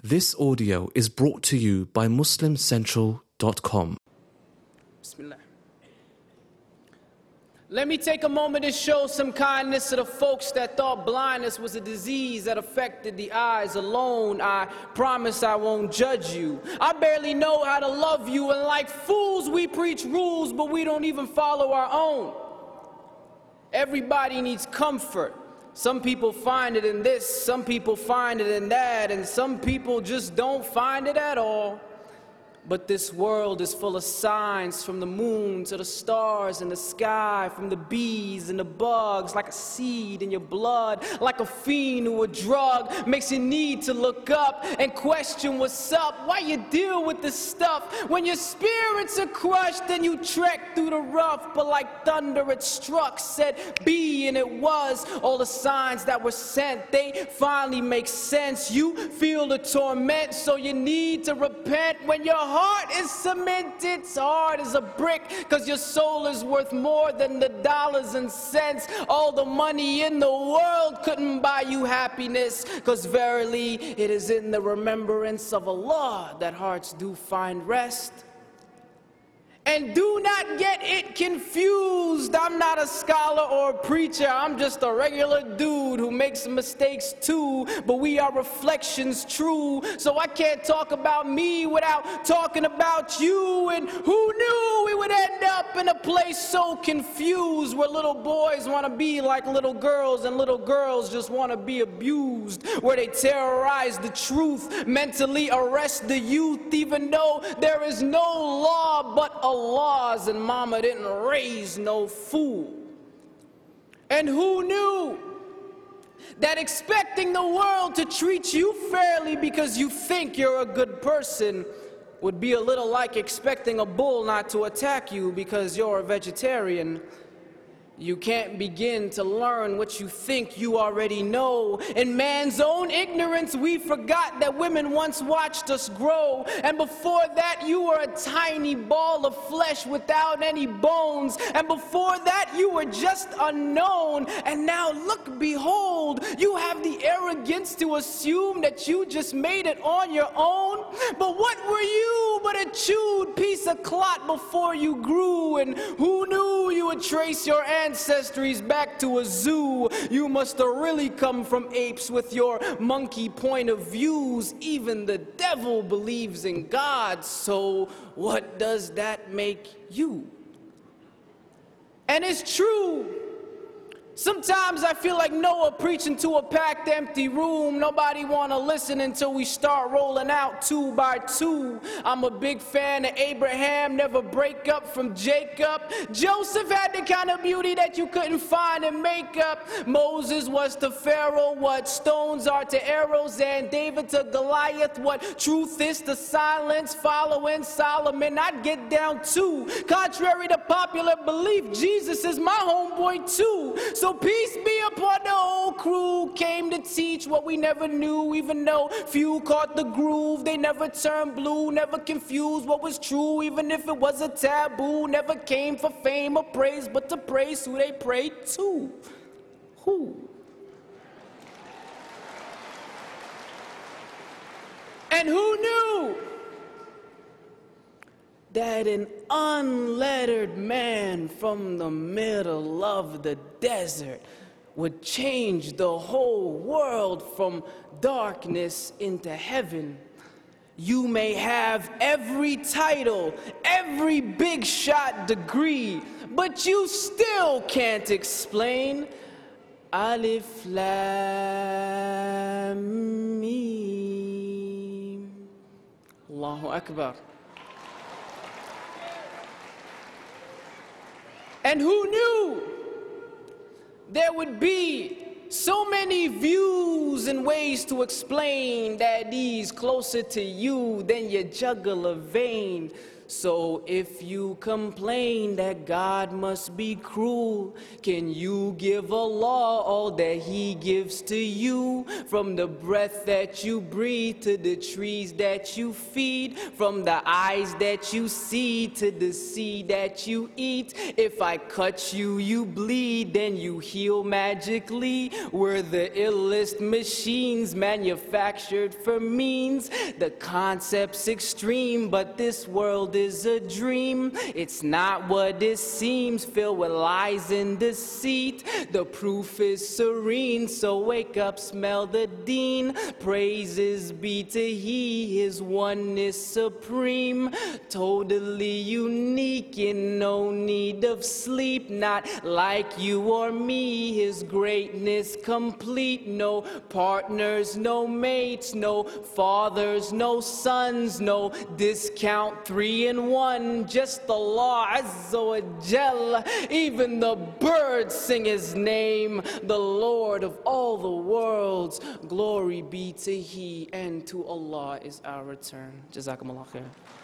This audio is brought to you by MuslimCentral.com. Bismillah. Let me take a moment to show some kindness to the folks that thought blindness was a disease that affected the eyes alone. I promise I won't judge you. I barely know how to love you, and like fools we preach rules, but we don't even follow our own. Everybody needs comfort. Some people find it in this, some people find it in that, and some people just don't find it at all. But this world is full of signs, from the moon to the stars in the sky, from the bees and the bugs, like a seed in your blood, like a fiend or a drug, makes you need to look up and question what's up. Why you deal with this stuff? When your spirits are crushed and you trek through the rough, but like thunder it struck, said be, and it was. All the signs that were sent, they finally make sense. You feel the torment, so you need to repent. When your heart is cemented, hard as a brick, cause your soul is worth more than the dollars and cents. All the money in the world couldn't buy you happiness, cause verily it is in the remembrance of Allah that hearts do find rest. And do not get it confused. I'm not a scholar or a preacher. I'm just a regular dude who makes mistakes too. But we are reflections true. So I can't talk about me without talking about you. And who knew we would end up in a place so confused, where little boys want to be like little girls and little girls just want to be abused, where they terrorize the truth, mentally arrest the youth, even though there is no law but Allah's, and mama didn't raise no fool. And who knew that expecting the world to treat you fairly because you think you're a good person would be a little like expecting a bull not to attack you because you're a vegetarian? You can't begin to learn what you think you already know. In man's own ignorance, we forgot that women once watched us grow. And before that, you were a tiny ball of flesh without any bones. And before that, you were just unknown. And now look, behold, you have the arrogance to assume that you just made it on your own. But what were you but a chewed piece of clot before you grew? And who knew you would trace your ancestries back to a zoo? You must have really come from apes with your monkey point of views. Even the devil believes in God, so what does that make you? And it's true. Sometimes I feel like Noah preaching to a packed empty room. Nobody wanna listen until we start rolling out 2 by 2. I'm a big fan of Abraham, never break up from Jacob. Joseph had the kind of beauty that you couldn't find in makeup. Moses was to Pharaoh what stones are to arrows, and David to Goliath what truth is to silence. Following Solomon, I'd get down too. Contrary to popular belief, Jesus is my homeboy too. So peace be upon the whole crew. Came to teach what we never knew, even though few caught the groove. They never turned blue, never confused what was true, even if it was a taboo. Never came for fame or praise, but to praise who they prayed to. Who? And who knew that an unlettered man from the middle of the desert would change the whole world from darkness into heaven? You may have every title, every big shot degree, but you still can't explain Alif Lam Mim. Allahu Akbar. And who knew there would be so many views and ways to explain that he's closer to you than your jugular vein? So if you complain that God must be cruel, can you give Allah all that He gives to you? From the breath that you breathe to the trees that you feed, from the eyes that you see to the seed that you eat. If I cut you, you bleed, then you heal magically. We're the illest machines manufactured for means. The concept's extreme, but this world is a dream. It's not what it seems, filled with lies and deceit. The proof is serene, so wake up, smell the deen. Praises be to He, His oneness supreme. Totally unique, in no need of sleep. Not like you or me, His greatness complete. No partners, no mates, no fathers, no sons, no discount 3 in 1. Just Allah Azza wa Jal. Even the birds sing His name, the Lord of all the worlds. Glory be to He, and to Allah is our return. Jazakumullah khair.